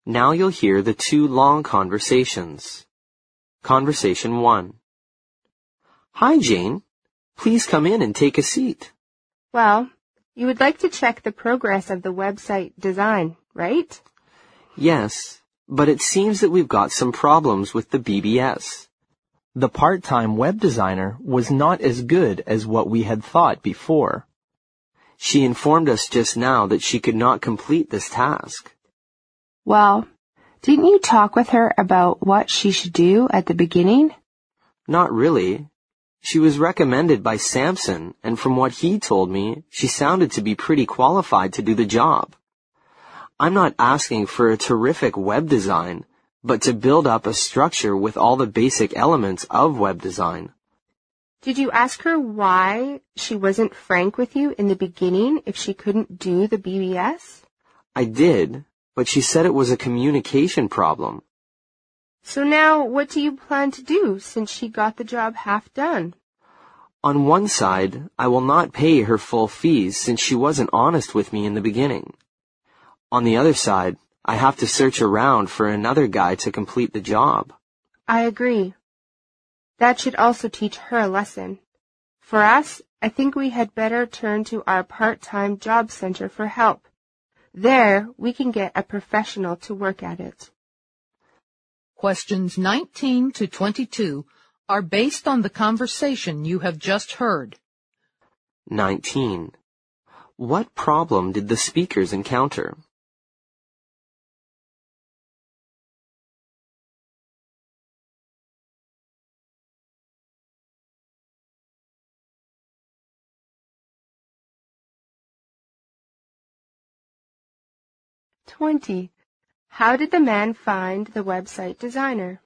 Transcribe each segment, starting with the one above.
Now you'll hear the two long conversations. Conversation 1. Hi, Jane. Please come in and take a seat. Well, you would like to check the progress of the website design, right? Yes, but it seems that we've got some problems with the BBS. The part-time web designer was not as good as what we had thought before. She informed us just now that she could not complete this task. Well, didn't you talk with her about what she should do at the beginning? Not really. She was recommended by Samson, and from what he told me, she sounded to be pretty qualified to do the job. I'm not asking for a terrific web design, but to build up a structure with all the basic elements of web design. Did you ask her why she wasn't frank with you in the beginning if she couldn't do the BBS? I did, but she said it was a communication problem. So now what do you plan to do since she got the job half done? On one side, I will not pay her full fees since she wasn't honest with me in the beginning. On the other side, I have to search around for another guy to complete the job. I agree. That should also teach her a lesson. For us, I think we had better turn to our part-time job center for help. There, we can get a professional to work at it. Questions 19 to 22 are based on the conversation you have just heard. 19. What problem did the speakers encounter? How did the man find the website designer?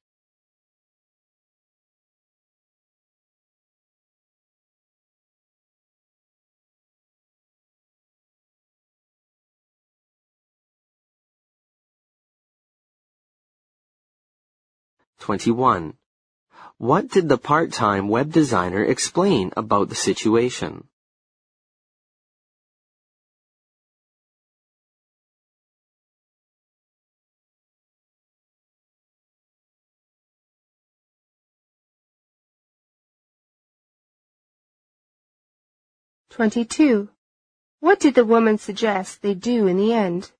21. What did the part-time web designer explain about the situation? 22. What did the woman suggest they do in the end?